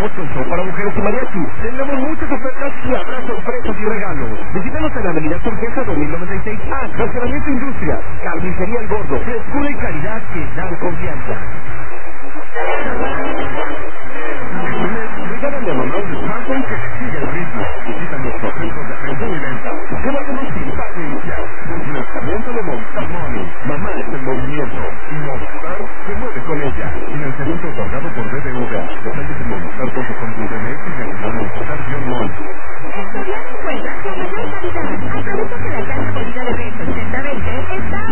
contamos con show para mujeres y mariachi. Tenemos muchas ofertas y habrá sorpresas y regalos. Visítanos en la avenida Turquesa 2096A, Racionamiento Industria, Carnicería El Gordo, frescura y calidad que dan confianza. Regálale a mamá un smartphone que sigue el ritmo. Visita nuestros centros de atención y venta. Llévatelos sin pago inicial. Financiamiento de Movistar Money. Mamá es el movimiento. Y Movistar se mueve con ella. Financiamiento otorgado por